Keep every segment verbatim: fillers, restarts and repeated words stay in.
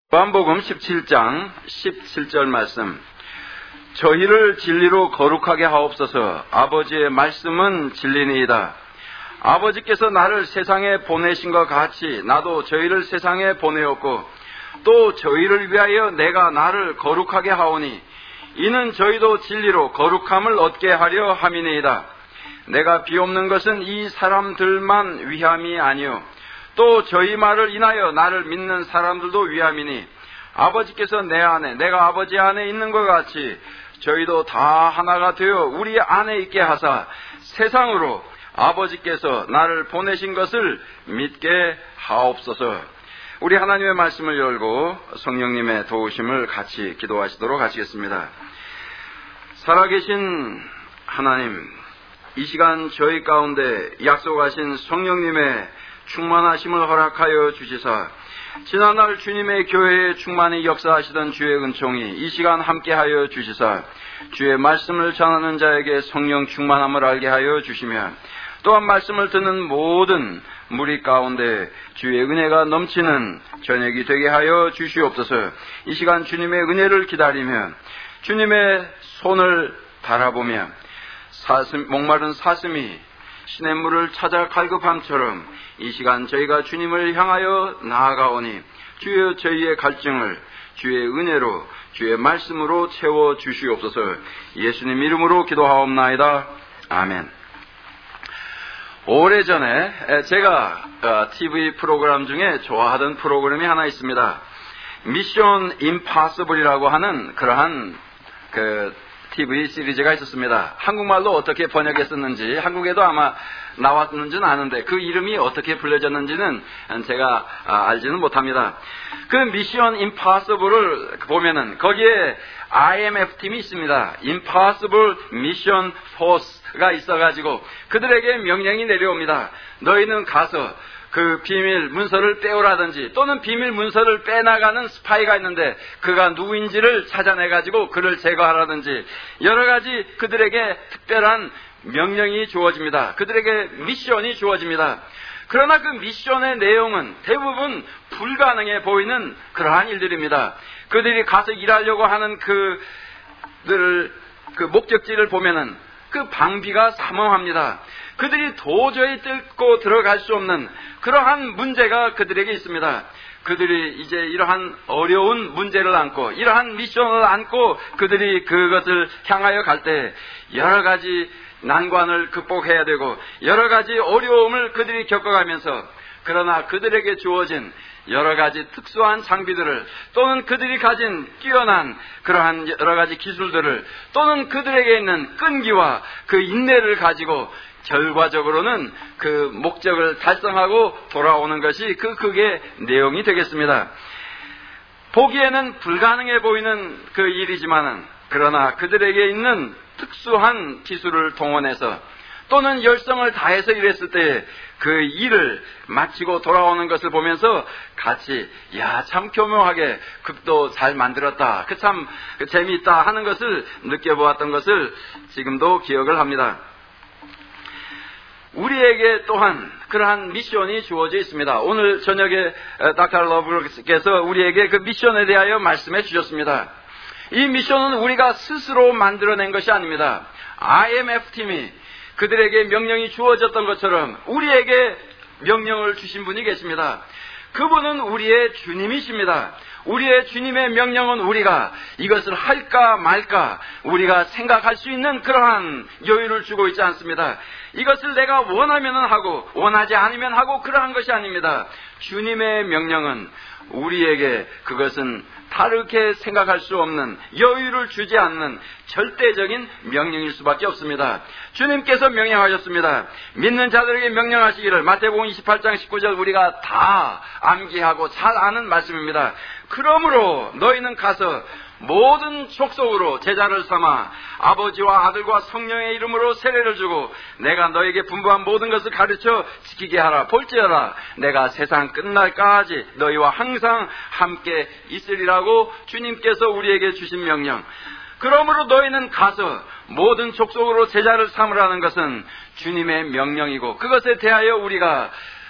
요한복음 십칠 장 십칠 절 말씀. 저희를 진리로 거룩하게 하옵소서. 아버지의 말씀은 진리니이다. 아버지께서 나를 세상에 보내신 것 같이 나도 저희를 세상에 보내었고 또 저희를 위하여 내가 나를 거룩하게 하오니 이는 저희도 진리로 거룩함을 얻게 하려 함이니이다. 내가 비옵는 것은 이 사람들만 위함이 아니요 또 저희 말을 인하여 나를 믿는 사람들도 위함이니 아버지께서 내 안에 내가 아버지 안에 있는 것 같이 저희도 다 하나가 되어 우리 안에 있게 하사 세상으로 아버지께서 나를 보내신 것을 믿게 하옵소서. 우리 하나님의 말씀을 열고 성령님의 도우심을 같이 기도하시도록 하시겠습니다. 살아계신 하나님, 이 시간 저희 가운데 약속하신 성령님의 충만하심을 허락하여 주시사 지난날 주님의 교회에 충만히 역사하시던 주의 은총이 이 시간 함께하여 주시사 주의 말씀을 전하는 자에게 성령 충만함을 알게 하여 주시며 또한 말씀을 듣는 모든 무리 가운데 주의 은혜가 넘치는 저녁이 되게 하여 주시옵소서. 이 시간 주님의 은혜를 기다리며 주님의 손을 바라보며 사슴, 목마른 사슴이 시냇물을 찾아 갈급함처럼 이 시간 저희가 주님을 향하여 나아가오니 주여 저희의 갈증을 주의 은혜로 주의 말씀으로 채워 주시옵소서. 예수님 이름으로 기도하옵나이다. 아멘. 오래전에 제가 티비 프로그램 중에 좋아하던 프로그램이 하나 있습니다. 미션 임파서블이라고 하는 그러한 그 티비 시리즈가 있었습니다. 한국말로 어떻게 번역했었는지 한국에도 아마 나왔는지는 아는데 그 이름이 어떻게 불려졌는지는 제가 알지는 못합니다. 그 미션 임파서블을 보면은 거기에 아이엠에프 팀이 있습니다. 임파서블 미션 포스가 있어가지고 그들에게 명령이 내려옵니다. 너희는 가서 그 비밀 문서를 빼오라든지 또는 비밀 문서를 빼나가는 스파이가 있는데 그가 누구인지를 찾아내가지고 그를 제거하라든지 여러 가지 그들에게 특별한 명령이 주어집니다. 그들에게 미션이 주어집니다. 그러나 그 미션의 내용은 대부분 불가능해 보이는 그러한 일들입니다. 그들이 가서 일하려고 하는 그들을 그 목적지를 보면은 그 방비가 삼엄합니다. 그들이 도저히 뚫고 들어갈 수 없는 그러한 문제가 그들에게 있습니다. 그들이 이제 이러한 어려운 문제를 안고 이러한 미션을 안고 그들이 그것을 향하여 갈 때 여러 가지 난관을 극복해야 되고 여러 가지 어려움을 그들이 겪어가면서 그러나 그들에게 주어진 여러 가지 특수한 장비들을 또는 그들이 가진 뛰어난 그러한 여러 가지 기술들을 또는 그들에게 있는 끈기와 그 인내를 가지고 결과적으로는 그 목적을 달성하고 돌아오는 것이 그 극의 내용이 되겠습니다. 보기에는 불가능해 보이는 그 일이지만은 그러나 그들에게 있는 특수한 기술을 동원해서 또는 열성을 다해서 일했을 때 그 일을 마치고 돌아오는 것을 보면서 같이 야, 참 교묘하게 극도 잘 만들었다. 그 참 재미있다 하는 것을 느껴보았던 것을 지금도 기억을 합니다. 우리에게 또한 그러한 미션이 주어져 있습니다. 오늘 저녁에 닥터 러브께서 우리에게 그 미션에 대하여 말씀해 주셨습니다. 이 미션은 우리가 스스로 만들어낸 것이 아닙니다. 아이엠에프 팀이 그들에게 명령이 주어졌던 것처럼 우리에게 명령을 주신 분이 계십니다. 그분은 우리의 주님이십니다. 우리의 주님의 명령은 우리가 이것을 할까 말까 우리가 생각할 수 있는 그러한 여유를 주고 있지 않습니다. 이것을 내가 원하면 하고 원하지 않으면 하고 그러한 것이 아닙니다. 주님의 명령은 우리에게 그것은 다르게 생각할 수 없는 여유를 주지 않는 절대적인 명령일 수밖에 없습니다. 주님께서 명령하셨습니다. 믿는 자들에게 명령하시기를 마태복음 이십팔 장 십구 절 우리가 다 암기하고 잘 아는 말씀입니다. 그러므로 너희는 가서 모든 족속으로 제자를 삼아 아버지와 아들과 성령의 이름으로 세례를 주고 내가 너에게 분부한 모든 것을 가르쳐 지키게 하라. 볼지어다 내가 세상 끝날까지 너희와 항상 함께 있으리라고 주님께서 우리에게 주신 명령. 그러므로 너희는 가서 모든 족속으로 제자를 삼으라는 것은 주님의 명령이고 그것에 대하여 우리가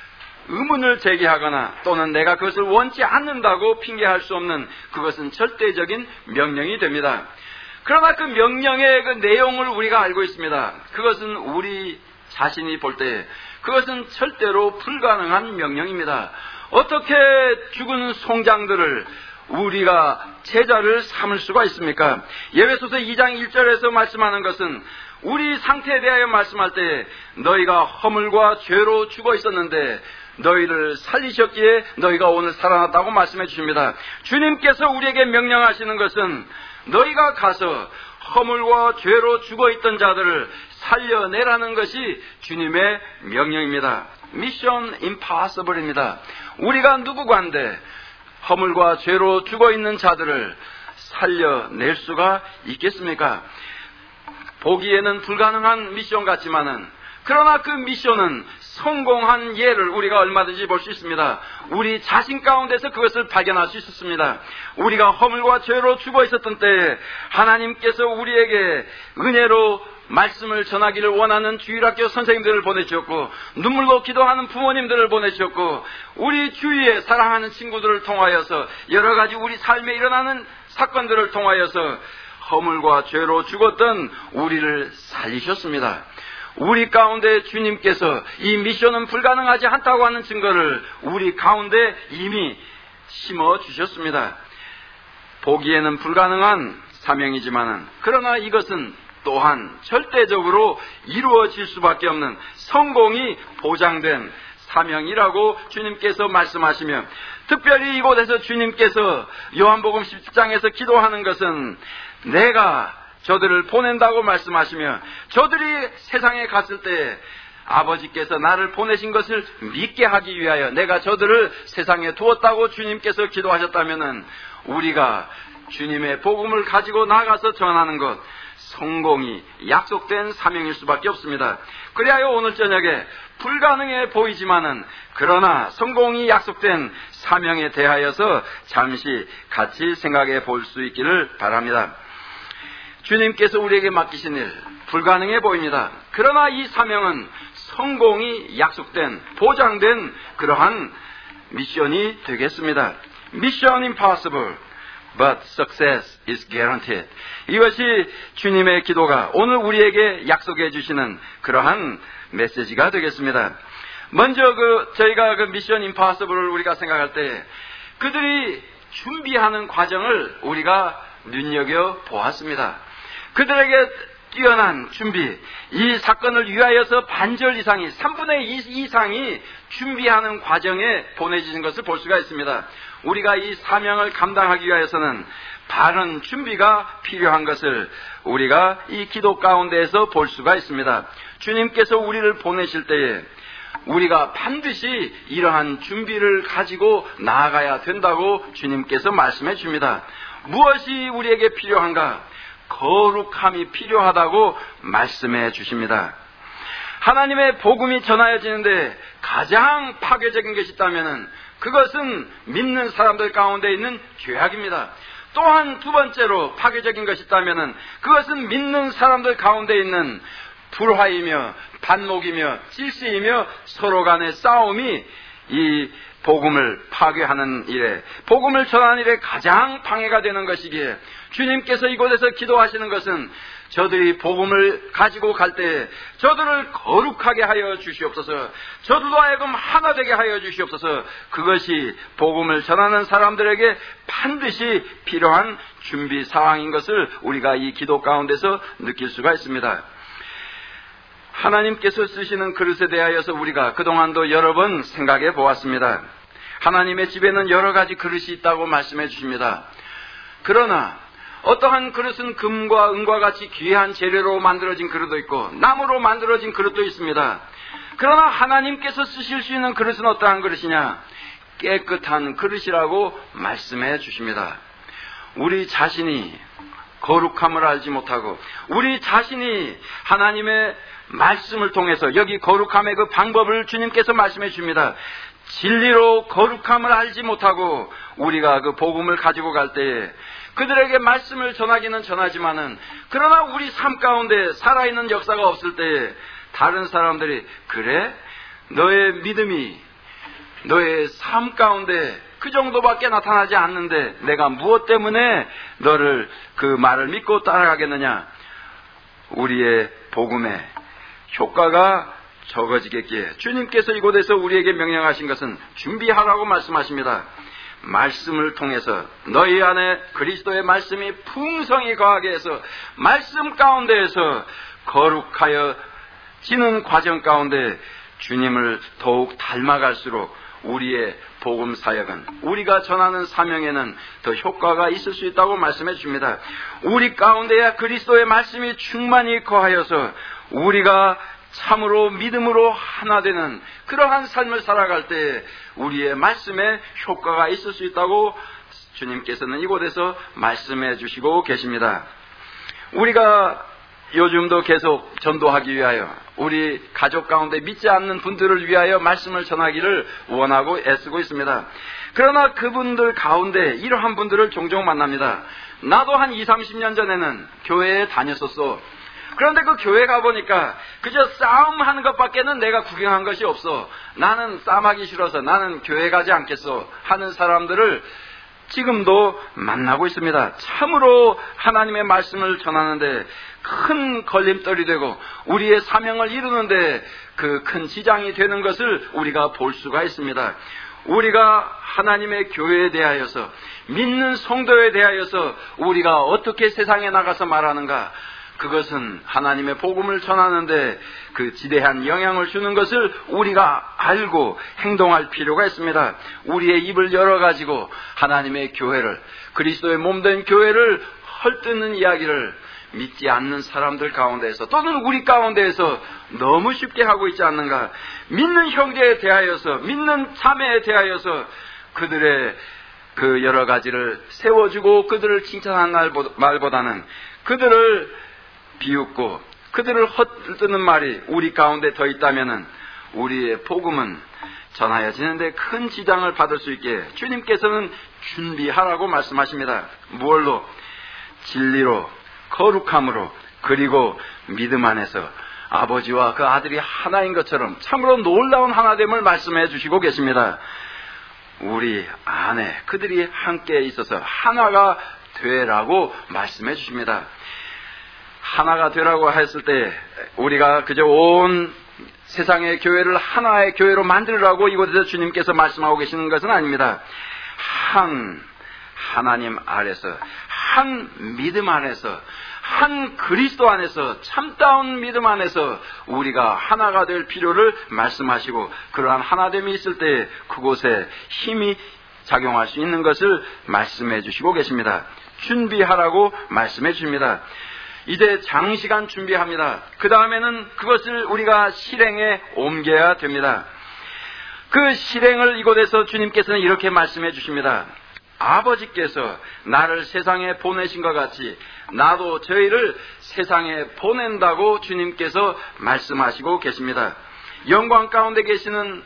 의문을 제기하거나 또는 내가 그것을 원치 않는다고 핑계할 수 없는 그것은 절대적인 명령이 됩니다. 그러나 그 명령의 그 내용을 우리가 알고 있습니다. 그것은 우리 자신이 볼 때 그것은 절대로 불가능한 명령입니다. 어떻게 죽은 송장들을 우리가 제자를 삼을 수가 있습니까? 예배소서 이 장 일 절에서 말씀하는 것은 우리 상태에 대하여 말씀할 때 너희가 허물과 죄로 죽어 있었는데 너희를 살리셨기에 너희가 오늘 살아났다고 말씀해 주십니다. 주님께서 우리에게 명령하시는 것은 너희가 가서 허물과 죄로 죽어 있던 자들을 살려내라는 것이 주님의 명령입니다. 미션 임파서블입니다. 우리가 누구간데 허물과 죄로 죽어 있는 자들을 살려낼 수가 있겠습니까? 보기에는 불가능한 미션 같지만은 그러나 그 미션은 성공한 예를 우리가 얼마든지 볼 수 있습니다. 우리 자신 가운데서 그것을 발견할 수 있었습니다. 우리가 허물과 죄로 죽어 있었던 때에 하나님께서 우리에게 은혜로 말씀을 전하기를 원하는 주일학교 선생님들을 보내주셨고 눈물로 기도하는 부모님들을 보내주셨고 우리 주위에 사랑하는 친구들을 통하여서 여러 가지 우리 삶에 일어나는 사건들을 통하여서 허물과 죄로 죽었던 우리를 살리셨습니다. 우리 가운데 주님께서 이 미션은 불가능하지 않다고 하는 증거를 우리 가운데 이미 심어주셨습니다. 보기에는 불가능한 사명이지만은 그러나 이것은 또한 절대적으로 이루어질 수밖에 없는 성공이 보장된 사명이라고 주님께서 말씀하시며 특별히 이곳에서 주님께서 요한복음 십 장에서 기도하는 것은 내가 저들을 보낸다고 말씀하시며 저들이 세상에 갔을 때 아버지께서 나를 보내신 것을 믿게 하기 위하여 내가 저들을 세상에 두었다고 주님께서 기도하셨다면 우리가 주님의 복음을 가지고 나가서 전하는 것 성공이 약속된 사명일 수밖에 없습니다. 그리하여 오늘 저녁에 불가능해 보이지만은 그러나 성공이 약속된 사명에 대하여서 잠시 같이 생각해 볼 수 있기를 바랍니다. 주님께서 우리에게 맡기신 일 불가능해 보입니다. 그러나 이 사명은 성공이 약속된 보장된 그러한 미션이 되겠습니다. Mission impossible, but success is guaranteed. 이것이 주님의 기도가 오늘 우리에게 약속해 주시는 그러한 메시지가 되겠습니다. 먼저 그 저희가 그 미션 임파서블을 우리가 생각할 때 그들이 준비하는 과정을 우리가 눈여겨 보았습니다. 그들에게 뛰어난 준비, 이 사건을 위하여서 반절 이상이, 삼분의 이 이상이 준비하는 과정에 보내지는 것을 볼 수가 있습니다. 우리가 이 사명을 감당하기 위하여서는 바른 준비가 필요한 것을 우리가 이 기도 가운데에서 볼 수가 있습니다. 주님께서 우리를 보내실 때에 우리가 반드시 이러한 준비를 가지고 나아가야 된다고 주님께서 말씀해 줍니다. 무엇이 우리에게 필요한가? 거룩함이 필요하다고 말씀해 주십니다. 하나님의 복음이 전하여지는데 가장 파괴적인 것이 있다면 그것은 믿는 사람들 가운데 있는 죄악입니다. 또한 두 번째로 파괴적인 것이 있다면 그것은 믿는 사람들 가운데 있는 불화이며 반목이며 질시이며 서로 간의 싸움이 이 복음을 파괴하는 일에, 복음을 전하는 일에 가장 방해가 되는 것이기에 주님께서 이곳에서 기도하시는 것은 저들이 복음을 가지고 갈 때 저들을 거룩하게 하여 주시옵소서, 저들로 하여금 하나 되게 하여 주시옵소서. 그것이 복음을 전하는 사람들에게 반드시 필요한 준비 사항인 것을 우리가 이 기도 가운데서 느낄 수가 있습니다. 하나님께서 쓰시는 그릇에 대하여서 우리가 그동안도 여러 번 생각해 보았습니다. 하나님의 집에는 여러 가지 그릇이 있다고 말씀해 주십니다. 그러나 어떠한 그릇은 금과 은과 같이 귀한 재료로 만들어진 그릇도 있고 나무로 만들어진 그릇도 있습니다. 그러나 하나님께서 쓰실 수 있는 그릇은 어떠한 그릇이냐? 깨끗한 그릇이라고 말씀해 주십니다. 우리 자신이 거룩함을 알지 못하고 우리 자신이 하나님의 말씀을 통해서 여기 거룩함의 그 방법을 주님께서 말씀해 줍니다. 진리로 거룩함을 알지 못하고 우리가 그 복음을 가지고 갈 때에 그들에게 말씀을 전하기는 전하지만은 그러나 우리 삶 가운데 살아있는 역사가 없을 때에 다른 사람들이 그래? 너의 믿음이 너의 삶 가운데 그 정도밖에 나타나지 않는데 내가 무엇 때문에 너를 그 말을 믿고 따라가겠느냐? 우리의 복음의 효과가 적어지겠기에 주님께서 이곳에서 우리에게 명령하신 것은 준비하라고 말씀하십니다. 말씀을 통해서 너희 안에 그리스도의 말씀이 풍성히 거하게 해서 말씀 가운데에서 거룩하여 지는 과정 가운데 주님을 더욱 닮아갈수록 우리의 복음 사역은, 우리가 전하는 사명에는 더 효과가 있을 수 있다고 말씀해 줍니다. 우리 가운데야 그리스도의 말씀이 충만히 거하여서 우리가 참으로 믿음으로 하나 되는 그러한 삶을 살아갈 때 우리의 말씀에 효과가 있을 수 있다고 주님께서는 이곳에서 말씀해 주시고 계십니다. 우리가 요즘도 계속 전도하기 위하여 우리 가족 가운데 믿지 않는 분들을 위하여 말씀을 전하기를 원하고 애쓰고 있습니다. 그러나 그분들 가운데 이러한 분들을 종종 만납니다. 나도 한 이삼십 년 전에는 교회에 다녔었어. 그런데 그 교회 가보니까 그저 싸움하는 것밖에는 내가 구경한 것이 없어. 나는 싸움하기 싫어서 나는 교회 가지 않겠어 하는 사람들을 지금도 만나고 있습니다. 참으로 하나님의 말씀을 전하는데 큰 걸림돌이 되고 우리의 사명을 이루는데 그 큰 지장이 되는 것을 우리가 볼 수가 있습니다. 우리가 하나님의 교회에 대하여서, 믿는 성도에 대하여서 우리가 어떻게 세상에 나가서 말하는가, 그것은 하나님의 복음을 전하는데 그 지대한 영향을 주는 것을 우리가 알고 행동할 필요가 있습니다. 우리의 입을 열어가지고 하나님의 교회를, 그리스도의 몸된 교회를 헐뜯는 이야기를 믿지 않는 사람들 가운데에서 또는 우리 가운데에서 너무 쉽게 하고 있지 않는가. 믿는 형제에 대하여서, 믿는 자매에 대하여서 그들의 그 여러 가지를 세워주고 그들을 칭찬하는 말보다는 그들을 비웃고 그들을 헛뜨는 말이 우리 가운데 더 있다면은 우리의 복음은 전하여지는데 큰 지장을 받을 수 있게 주님께서는 준비하라고 말씀하십니다. 무엇로? 진리로, 거룩함으로, 그리고 믿음 안에서 아버지와 그 아들이 하나인 것처럼 참으로 놀라운 하나됨을 말씀해 주시고 계십니다. 우리 안에 그들이 함께 있어서 하나가 되라고 말씀해 주십니다. 하나가 되라고 했을 때 우리가 그저 온 세상의 교회를 하나의 교회로 만들라고 이곳에서 주님께서 말씀하고 계시는 것은 아닙니다. 한 하나님 아래서, 한 믿음 안에서, 한 그리스도 안에서, 참다운 믿음 안에서 우리가 하나가 될 필요를 말씀하시고, 그러한 하나됨이 있을 때 그곳에 힘이 작용할 수 있는 것을 말씀해 주시고 계십니다. 준비하라고 말씀해 주십니다. 이제 장시간 준비합니다. 그 다음에는 그것을 우리가 실행에 옮겨야 됩니다. 그 실행을 이곳에서 주님께서는 이렇게 말씀해 주십니다. 아버지께서 나를 세상에 보내신 것 같이 나도 저희를 세상에 보낸다고 주님께서 말씀하시고 계십니다. 영광 가운데 계시는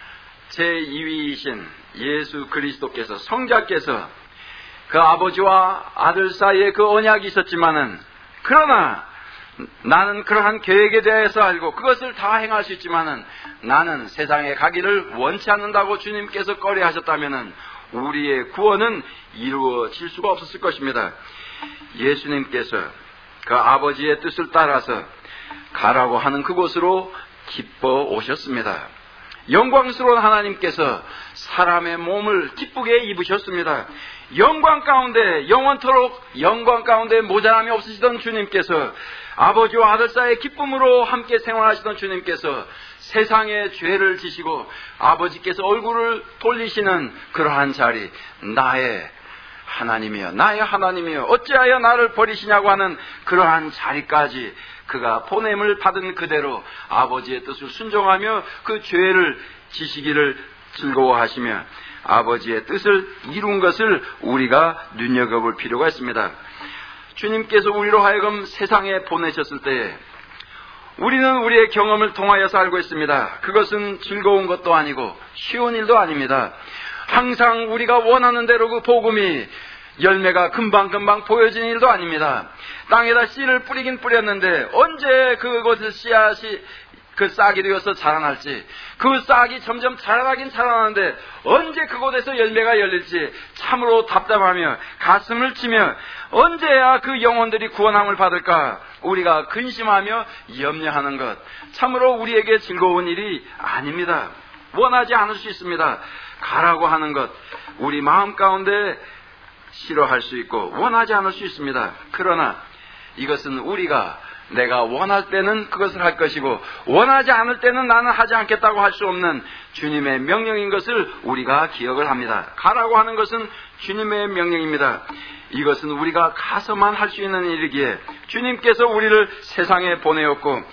제이 위이신 예수 그리스도께서, 성자께서 그 아버지와 아들 사이에 그 언약이 있었지만은, 그러나 나는 그러한 계획에 대해서 알고 그것을 다 행할 수 있지만은 나는 세상에 가기를 원치 않는다고 주님께서 꺼려하셨다면은 우리의 구원은 이루어질 수가 없었을 것입니다. 예수님께서 그 아버지의 뜻을 따라서 가라고 하는 그곳으로 기뻐 오셨습니다. 영광스러운 하나님께서 사람의 몸을 기쁘게 입으셨습니다. 영광 가운데, 영원토록 영광 가운데 모자람이 없으시던 주님께서, 아버지와 아들 사이의 기쁨으로 함께 생활하시던 주님께서 세상의 죄를 지시고 아버지께서 얼굴을 돌리시는 그러한 자리, 나의 하나님이여, 나의 하나님이여, 어찌하여 나를 버리시냐고 하는 그러한 자리까지 그가 보냄을 받은 그대로 아버지의 뜻을 순종하며 그 죄를 지시기를 즐거워하시며 아버지의 뜻을 이룬 것을 우리가 눈여겨볼 필요가 있습니다. 주님께서 우리로 하여금 세상에 보내셨을 때 우리는 우리의 경험을 통하여서 알고 있습니다. 그것은 즐거운 것도 아니고 쉬운 일도 아닙니다. 항상 우리가 원하는 대로 그 복음이 열매가 금방금방 보여지는 일도 아닙니다. 땅에다 씨를 뿌리긴 뿌렸는데 언제 그곳에 씨앗이 그 싹이 되어서 자라날지, 그 싹이 점점 자라나긴 자라나는데 언제 그곳에서 열매가 열릴지 참으로 답답하며 가슴을 치며 언제야 그 영혼들이 구원함을 받을까 우리가 근심하며 염려하는 것, 참으로 우리에게 즐거운 일이 아닙니다. 원하지 않을 수 있습니다. 가라고 하는 것 우리 마음 가운데 싫어할 수 있고 원하지 않을 수 있습니다. 그러나 이것은 우리가 내가 원할 때는 그것을 할 것이고 원하지 않을 때는 나는 하지 않겠다고 할 수 없는 주님의 명령인 것을 우리가 기억을 합니다. 가라고 하는 것은 주님의 명령입니다. 이것은 우리가 가서만 할 수 있는 일이기에 주님께서 우리를 세상에 보내었고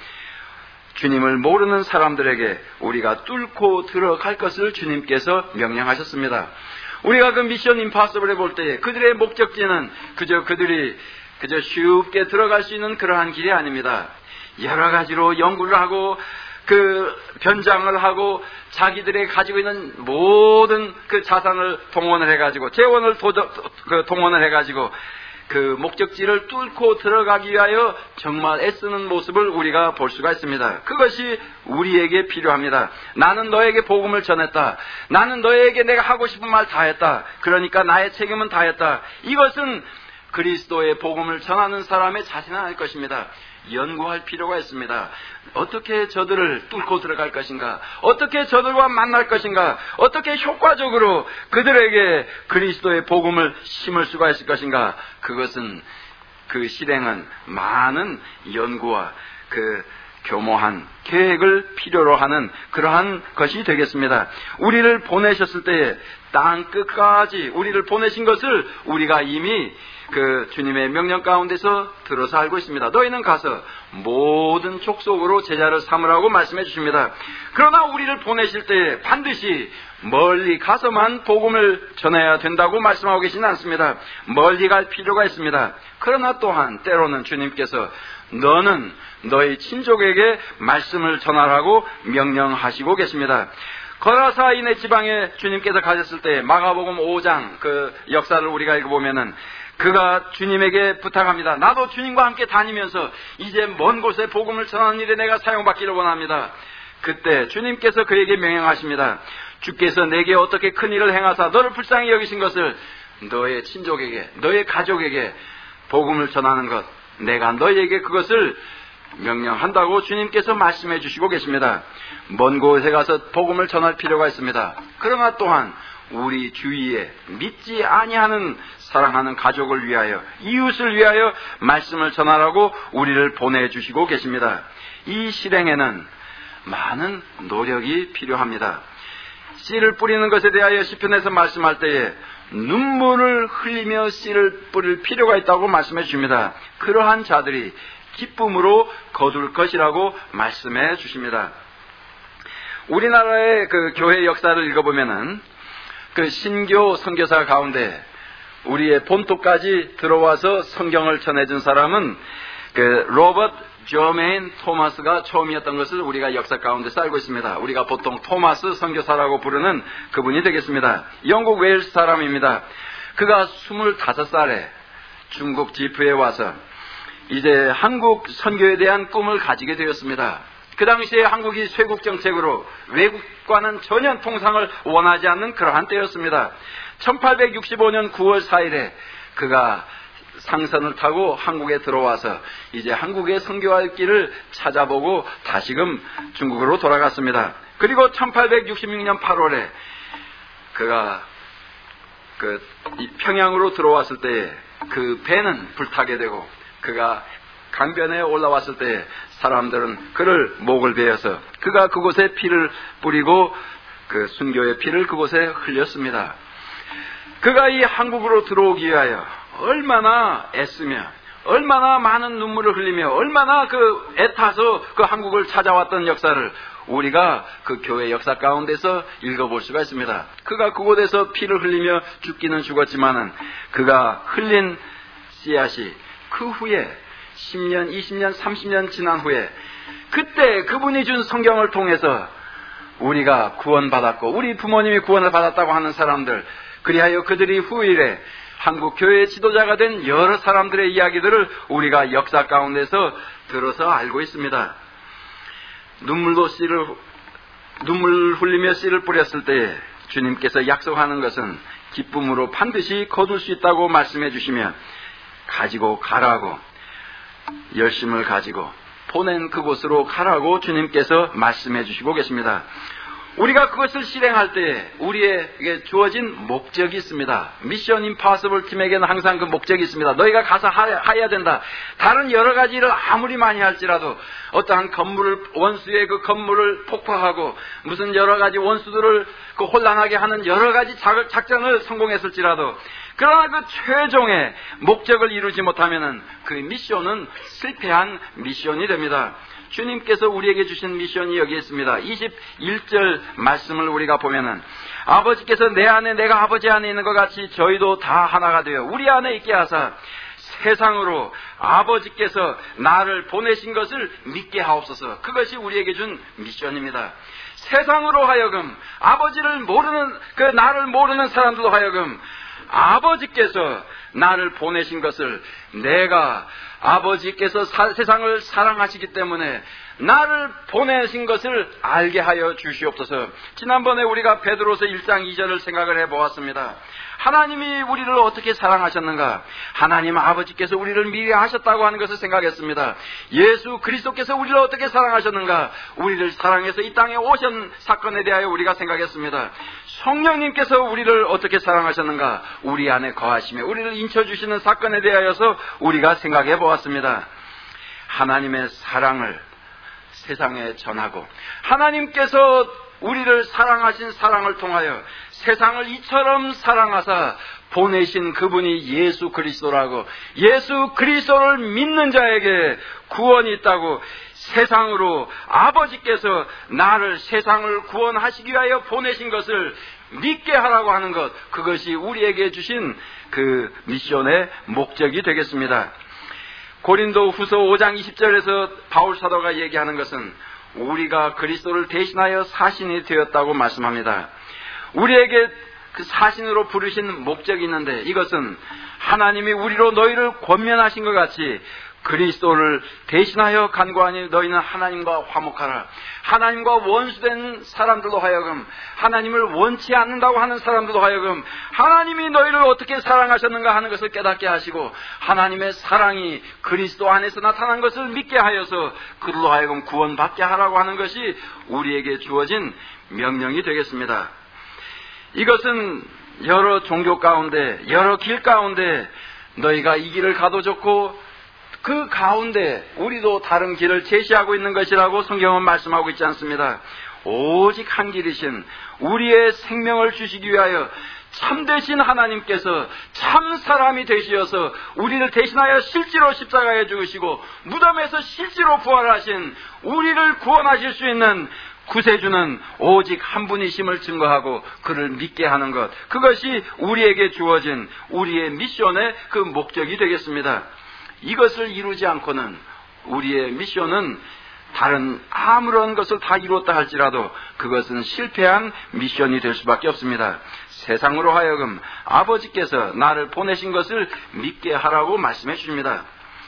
주님을 모르는 사람들에게 우리가 뚫고 들어갈 것을 주님께서 명령하셨습니다. 우리가 그 미션 임파서블에 볼 때에 그들의 목적지는 그저 그들이 그저 쉽게 들어갈 수 있는 그러한 길이 아닙니다. 여러 가지로 연구를 하고 그 변장을 하고 자기들이 가지고 있는 모든 그 자산을 동원을 해가지고 재원을 도저, 그 동원을 해가지고 그 목적지를 뚫고 들어가기 위하여 정말 애쓰는 모습을 우리가 볼 수가 있습니다. 그것이 우리에게 필요합니다. 나는 너에게 복음을 전했다. 나는 너에게 내가 하고 싶은 말 다 했다. 그러니까 나의 책임은 다 했다. 이것은 그리스도의 복음을 전하는 사람의 자신은 아닐 것입니다. 연구할 필요가 있습니다. 어떻게 저들을 뚫고 들어갈 것인가? 어떻게 저들과 만날 것인가? 어떻게 효과적으로 그들에게 그리스도의 복음을 심을 수가 있을 것인가? 그것은 그 실행은 많은 연구와 그 교모한 계획을 필요로 하는 그러한 것이 되겠습니다. 우리를 보내셨을 때에 땅 끝까지 우리를 보내신 것을 우리가 이미 그 주님의 명령 가운데서 들어서 알고 있습니다. 너희는 가서 모든 족속으로 제자를 삼으라고 말씀해 주십니다. 그러나 우리를 보내실 때 반드시 멀리 가서만 복음을 전해야 된다고 말씀하고 계시는 않습니다. 멀리 갈 필요가 있습니다. 그러나 또한 때로는 주님께서 너는 너희 친족에게 말씀을 전하라고 명령하시고 계십니다. 거라사인의 지방에 주님께서 가셨을 때 마가복음 오 장 그 역사를 우리가 읽어보면은 그가 주님에게 부탁합니다. 나도 주님과 함께 다니면서 이제 먼 곳에 복음을 전하는 일에 내가 사용받기를 원합니다. 그때 주님께서 그에게 명령하십니다. 주께서 내게 어떻게 큰 일을 행하사 너를 불쌍히 여기신 것을 너의 친족에게 너의 가족에게 복음을 전하는 것, 내가 너희에게 그것을 명령한다고 주님께서 말씀해 주시고 계십니다. 먼 곳에 가서 복음을 전할 필요가 있습니다. 그러나 또한 우리 주위에 믿지 아니하는 사랑하는 가족을 위하여 이웃을 위하여 말씀을 전하라고 우리를 보내주시고 계십니다. 이 실행에는 많은 노력이 필요합니다. 씨를 뿌리는 것에 대하여 시편에서 말씀할 때에 눈물을 흘리며 씨를 뿌릴 필요가 있다고 말씀해 주십니다. 그러한 자들이 기쁨으로 거둘 것이라고 말씀해 주십니다. 우리나라의 그 교회 역사를 읽어보면은 그 신교 선교사 가운데 우리의 본토까지 들어와서 성경을 전해준 사람은 그 로버트 저메인 토마스가 처음이었던 것을 우리가 역사 가운데서 알고 있습니다. 우리가 보통 토마스 선교사라고 부르는 그분이 되겠습니다. 영국 웨일스 사람입니다. 그가 스물다섯 살에 중국 지프에 와서 이제 한국 선교에 대한 꿈을 가지게 되었습니다. 그 당시에 한국이 쇄국 정책으로 외국과는 전혀 통상을 원하지 않는 그러한 때였습니다. 천팔백육십오 년 구월 사일에 그가 상선을 타고 한국에 들어와서 이제 한국의 선교할 길을 찾아보고 다시금 중국으로 돌아갔습니다. 그리고 천팔백육십육 년 팔월에 그가 그 평양으로 들어왔을 때에 그 배는 불타게 되고 그가 강변에 올라왔을 때 사람들은 그를 목을 베어서 그가 그곳에 피를 뿌리고 그 순교의 피를 그곳에 흘렸습니다. 그가 이 한국으로 들어오기 위하여 얼마나 애쓰며 얼마나 많은 눈물을 흘리며 얼마나 그 애타서 그 한국을 찾아왔던 역사를 우리가 그 교회 역사 가운데서 읽어볼 수가 있습니다. 그가 그곳에서 피를 흘리며 죽기는 죽었지만은 그가 흘린 씨앗이 그 후에 십 년, 이십 년, 삼십 년 지난 후에 그때 그분이 준 성경을 통해서 우리가 구원받았고 우리 부모님이 구원을 받았다고 하는 사람들, 그리하여 그들이 후일에 한국 교회의 지도자가 된 여러 사람들의 이야기들을 우리가 역사 가운데서 들어서 알고 있습니다. 눈물로 씨를 눈물 흘리며 씨를 뿌렸을 때 주님께서 약속하는 것은 기쁨으로 반드시 거둘 수 있다고 말씀해 주시며 가지고 가라고, 열심을 가지고 보낸 그곳으로 가라고 주님께서 말씀해 주시고 계십니다. 우리가 그것을 실행할 때 우리에게 주어진 목적이 있습니다. 미션 임파서블 팀에게는 항상 그 목적이 있습니다. 너희가 가서 해야 된다. 다른 여러 가지 일을 아무리 많이 할지라도 어떠한 건물을, 원수의 그 건물을 폭파하고 무슨 여러 가지 원수들을 그 혼란하게 하는 여러 가지 작전을 성공했을지라도, 그러나 그 최종의 목적을 이루지 못하면은 그 미션은 실패한 미션이 됩니다. 주님께서 우리에게 주신 미션이 여기 있습니다. 이십일 절 말씀을 우리가 보면은, 아버지께서 내 안에 내가 아버지 안에 있는 것 같이 저희도 다 하나가 되어 우리 안에 있게 하사 세상으로 아버지께서 나를 보내신 것을 믿게 하옵소서. 그것이 우리에게 준 미션입니다. 세상으로 하여금, 아버지를 모르는, 그 나를 모르는 사람들로 하여금 아버지께서 나를 보내신 것을, 내가 아버지께서 사, 세상을 사랑하시기 때문에 나를 보내신 것을 알게 하여 주시옵소서. 지난번에 우리가 베드로서 일 장 이 절을 생각을 해보았습니다. 하나님이 우리를 어떻게 사랑하셨는가? 하나님 아버지께서 우리를 미리 하셨다고 하는 것을 생각했습니다. 예수 그리스도께서 우리를 어떻게 사랑하셨는가? 우리를 사랑해서 이 땅에 오신 사건에 대하여 우리가 생각했습니다. 성령님께서 우리를 어떻게 사랑하셨는가? 우리 안에 거하시며 우리를 인쳐주시는 사건에 대하여서 우리가 생각해 보았습니다. 하나님의 사랑을 세상에 전하고, 하나님께서 우리를 사랑하신 사랑을 통하여 세상을 이처럼 사랑하사 보내신 그분이 예수 그리스도라고, 예수 그리스도를 믿는 자에게 구원이 있다고, 세상으로 아버지께서 나를 세상을 구원하시기 위하여 보내신 것을 믿게 하라고 하는 것, 그것이 우리에게 주신 그 미션의 목적이 되겠습니다. 고린도 후서 오 장 이십 절에서 바울 사도가 얘기하는 것은 우리가 그리스도를 대신하여 사신이 되었다고 말씀합니다. 우리에게 그 사신으로 부르신 목적이 있는데, 이것은 하나님이 우리로 너희를 권면하신 것 같이 그리스도를 대신하여 간구하니 너희는 하나님과 화목하라. 하나님과 원수된 사람들로 하여금, 하나님을 원치 않는다고 하는 사람들로 하여금 하나님이 너희를 어떻게 사랑하셨는가 하는 것을 깨닫게 하시고, 하나님의 사랑이 그리스도 안에서 나타난 것을 믿게 하여서 그들로 하여금 구원받게 하라고 하는 것이 우리에게 주어진 명령이 되겠습니다. 이것은 여러 종교 가운데, 여러 길 가운데 너희가 이 길을 가도 좋고 그 가운데 우리도 다른 길을 제시하고 있는 것이라고 성경은 말씀하고 있지 않습니다. 오직 한 길이신 우리의 생명을 주시기 위하여 참되신 하나님께서 참 사람이 되시어서 우리를 대신하여 실제로 십자가에 죽으시고 무덤에서 실제로 부활하신 우리를 구원하실 수 있는 구세주는 오직 한 분이심을 증거하고 그를 믿게 하는 것, 그것이 우리에게 주어진 우리의 미션의 그 목적이 되겠습니다. 이것을 이루지 않고는 우리의 미션은 다른 아무런 것을 다 이루었다 할지라도 그것은 실패한 미션이 될 수밖에 없습니다. 세상으로 하여금 아버지께서 나를 보내신 것을 믿게 하라고 말씀해 주십니다.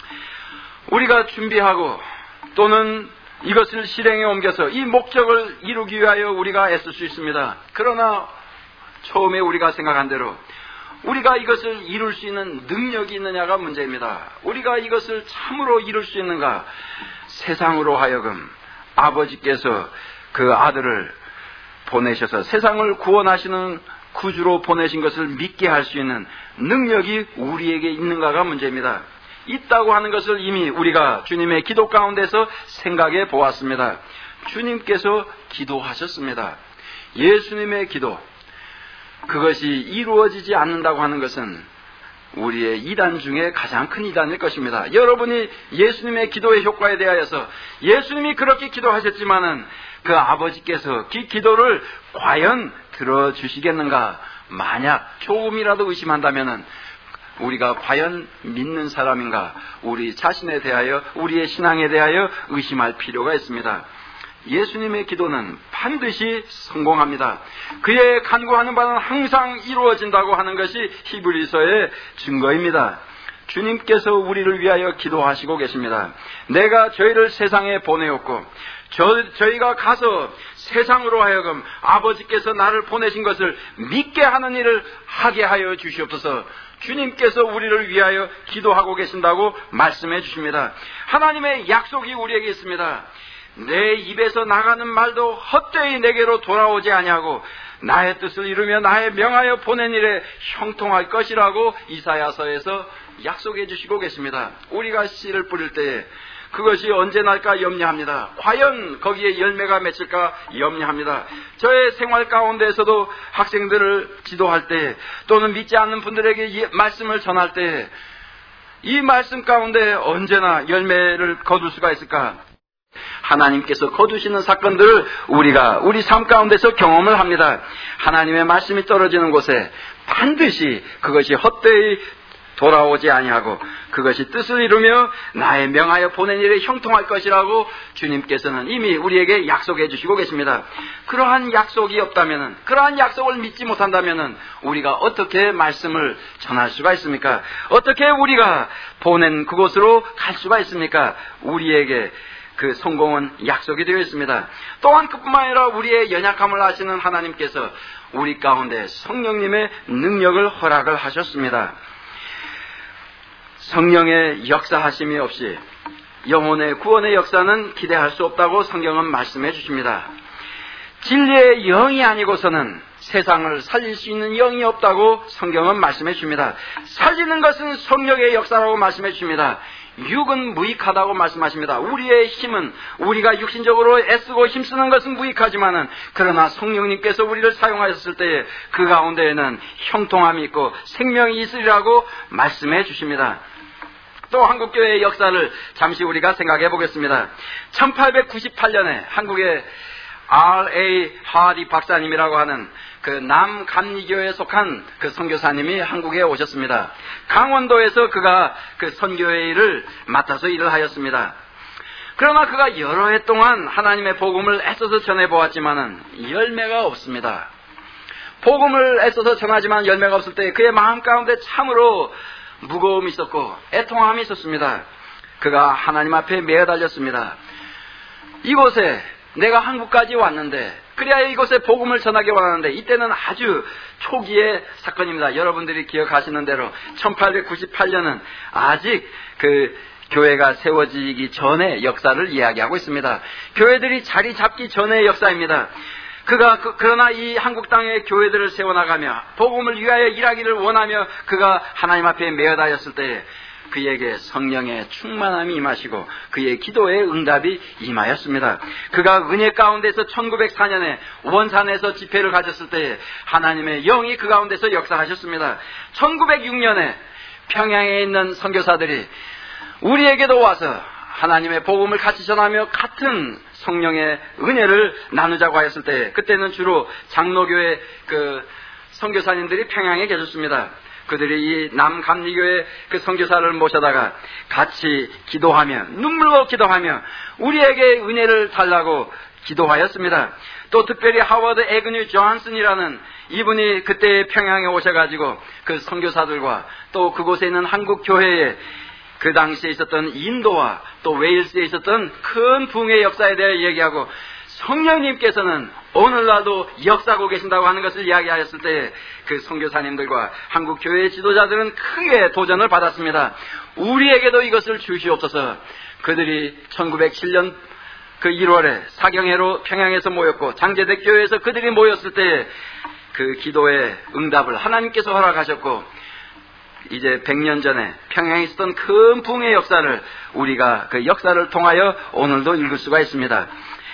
우리가 준비하고 또는 이것을 실행에 옮겨서 이 목적을 이루기 위하여 우리가 애쓸 수 있습니다. 그러나 처음에 우리가 생각한 대로 우리가 이것을 이룰 수 있는 능력이 있느냐가 문제입니다. 우리가 이것을 참으로 이룰 수 있는가? 세상으로 하여금 아버지께서 그 아들을 보내셔서 세상을 구원하시는 구주로 보내신 것을 믿게 할 수 있는 능력이 우리에게 있는가가 문제입니다. 있다고 하는 것을 이미 우리가 주님의 기도 가운데서 생각해 보았습니다. 주님께서 기도하셨습니다. 예수님의 기도, 그것이 이루어지지 않는다고 하는 것은 우리의 이단 중에 가장 큰 이단일 것입니다. 여러분이 예수님의 기도의 효과에 대하여서 예수님이 그렇게 기도하셨지만은 그 아버지께서 그 기도를 과연 들어주시겠는가? 만약 조금이라도 의심한다면은 우리가 과연 믿는 사람인가? 우리 자신에 대하여, 우리의 신앙에 대하여 의심할 필요가 있습니다. 예수님의 기도는 반드시 성공합니다. 그의 간구하는 바는 항상 이루어진다고 하는 것이 히브리서의 증거입니다. 주님께서 우리를 위하여 기도하시고 계십니다. 내가 저희를 세상에 보내었고 저, 저희가 가서 세상으로 하여금 아버지께서 나를 보내신 것을 믿게 하는 일을 하게 하여 주시옵소서. 주님께서 우리를 위하여 기도하고 계신다고 말씀해 주십니다. 하나님의 약속이 우리에게 있습니다. 내 입에서 나가는 말도 헛되이 내게로 돌아오지 아니하고 나의 뜻을 이루며 나의 명하여 보낸 일에 형통할 것이라고 이사야서에서 약속해 주시고 계십니다. 우리가 씨를 뿌릴 때에 그것이 언제 날까 염려합니다. 과연 거기에 열매가 맺힐까 염려합니다. 저의 생활 가운데에서도 학생들을 지도할 때 또는 믿지 않는 분들에게 이 말씀을 전할 때 이 말씀 가운데 언제나 열매를 거둘 수가 있을까? 하나님께서 거두시는 사건들을 우리가 우리 삶 가운데서 경험을 합니다. 하나님의 말씀이 떨어지는 곳에 반드시 그것이 헛되이 돌아오지 아니하고 그것이 뜻을 이루며 나의 명하여 보낸 일에 형통할 것이라고 주님께서는 이미 우리에게 약속해 주시고 계십니다. 그러한 약속이 없다면, 그러한 약속을 믿지 못한다면 우리가 어떻게 말씀을 전할 수가 있습니까? 어떻게 우리가 보낸 그곳으로 갈 수가 있습니까? 우리에게 그 성공은 약속이 되어 있습니다. 또한 그뿐만 아니라 우리의 연약함을 아시는 하나님께서 우리 가운데 성령님의 능력을 허락을 하셨습니다. 성령의 역사하심이 없이 영혼의 구원의 역사는 기대할 수 없다고 성경은 말씀해 주십니다. 진리의 영이 아니고서는 세상을 살릴 수 있는 영이 없다고 성경은 말씀해 줍니다. 살리는 것은 성령의 역사라고 말씀해 줍니다. 육은 무익하다고 말씀하십니다. 우리의 힘은 우리가 육신적으로 애쓰고 힘쓰는 것은 무익하지만은 그러나 성령님께서 우리를 사용하셨을 때에 그 가운데에는 형통함이 있고 생명이 있으리라고 말씀해 주십니다. 또 한국교회의 역사를 잠시 우리가 생각해 보겠습니다. 천팔백구십팔 년에 한국의 알 에이 하디 박사님이라고 하는 그 남감리교에 속한 그 선교사님이 한국에 오셨습니다. 강원도에서 그가 그 선교회 일을 맡아서 일을 하였습니다. 그러나 그가 여러 해 동안 하나님의 복음을 애써서 전해보았지만은 열매가 없습니다. 복음을 애써서 전하지만 열매가 없을 때 그의 마음 가운데 참으로 무거움이 있었고 애통함이 있었습니다. 그가 하나님 앞에 매어 달렸습니다. 이곳에 내가 한국까지 왔는데 그래야 이곳에 복음을 전하기 원하는데 이때는 아주 초기의 사건입니다. 여러분들이 기억하시는 대로 천팔백구십팔 년은 아직 그 교회가 세워지기 전의 역사를 이야기하고 있습니다. 교회들이 자리 잡기 전의 역사입니다. 그가 그, 그러나 이 한국 땅에 교회들을 세워나가며 복음을 위하여 일하기를 원하며 그가 하나님 앞에 매어 다녔을 때에 그에게 성령의 충만함이 임하시고 그의 기도의 응답이 임하였습니다. 그가 은혜 가운데서 천구백사 년에 원산에서 집회를 가졌을 때에 하나님의 영이 그 가운데서 역사하셨습니다. 천구백육 년에 평양에 있는 선교사들이 우리에게도 와서 하나님의 복음을 같이 전하며 같은 성령의 은혜를 나누자고 하였을 때 그때는 주로 장로교회 그 선교사님들이 평양에 계셨습니다. 그들이 이 남감리교회 그 선교사를 모셔다가 같이 기도하며 눈물로 기도하며 우리에게 은혜를 달라고 기도하였습니다. 또 특별히 하워드 에그뉴 존슨이라는 이분이 그때 평양에 오셔가지고 그 선교사들과 또 그곳에 있는 한국 교회에 그 당시에 있었던 인도와 또 웨일스에 있었던 큰 붕의 역사에 대해 얘기하고 성령님께서는 오늘날도 역사하고 계신다고 하는 것을 이야기하였을 때 그 선교사님들과 한국 교회의 지도자들은 크게 도전을 받았습니다. 우리에게도 이것을 주시옵소서. 그들이 천구백칠 년 그 일월에 사경회로 평양에서 모였고 장제대 교회에서 그들이 모였을 때 그 기도의 응답을 하나님께서 허락하셨고 이제 백 년 전에 평양에 있었던 큰 붕의 역사를 우리가 그 역사를 통하여 오늘도 읽을 수가 있습니다.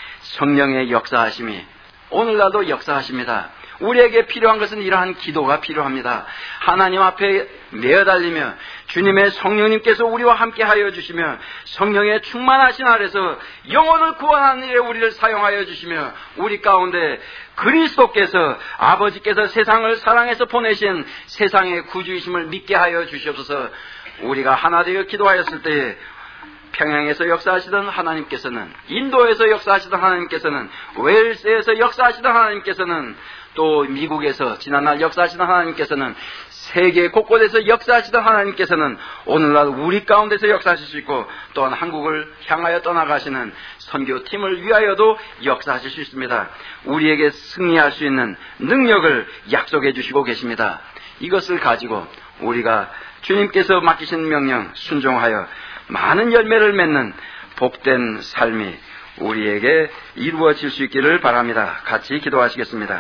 성령의 역사하심이 오늘날도 역사하십니다. 우리에게 필요한 것은 이러한 기도가 필요합니다. 하나님 앞에 매어달리며 주님의 성령님께서 우리와 함께 하여 주시며 성령의 충만하신 아래서 영혼을 구원하는 일에 우리를 사용하여 주시며 우리 가운데 그리스도께서 아버지께서 세상을 사랑해서 보내신 세상의 구주이심을 믿게 하여 주시옵소서. 우리가 하나 되어 기도하였을 때에 평양에서 역사하시던 하나님께서는 인도에서 역사하시던 하나님께서는 웨일스에서 역사하시던 하나님께서는 또 미국에서 지난날 역사하시던 하나님께서는 세계 곳곳에서 역사하시던 하나님께서는 오늘날 우리 가운데서 역사하실 수 있고 또한 한국을 향하여 떠나가시는 선교팀을 위하여도 역사하실 수 있습니다. 우리에게 승리할 수 있는 능력을 약속해 주시고 계십니다. 이것을 가지고 우리가 주님께서 맡기신 명령 순종하여 많은 열매를 맺는 복된 삶이 우리에게 이루어질 수 있기를 바랍니다. 같이 기도하시겠습니다.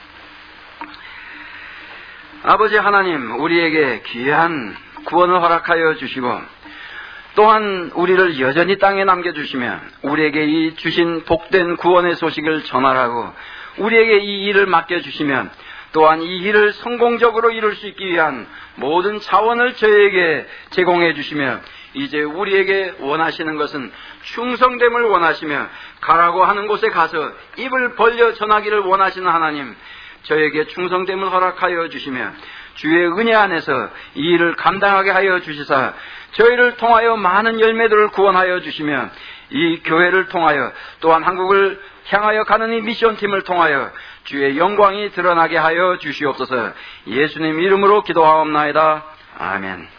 아버지 하나님, 우리에게 귀한 구원을 허락하여 주시고 또한 우리를 여전히 땅에 남겨주시며 우리에게 이 주신 복된 구원의 소식을 전하라고 우리에게 이 일을 맡겨주시면 또한 이 일을 성공적으로 이룰 수 있기 위한 모든 자원을 저희에게 제공해 주시며 이제 우리에게 원하시는 것은 충성됨을 원하시며 가라고 하는 곳에 가서 입을 벌려 전하기를 원하시는 하나님, 저에게 충성됨을 허락하여 주시며 주의 은혜 안에서 이 일을 감당하게 하여 주시사 저희를 통하여 많은 열매들을 구원하여 주시며 이 교회를 통하여 또한 한국을 향하여 가는 이 미션팀을 통하여 주의 영광이 드러나게 하여 주시옵소서. 예수님 이름으로 기도하옵나이다. 아멘.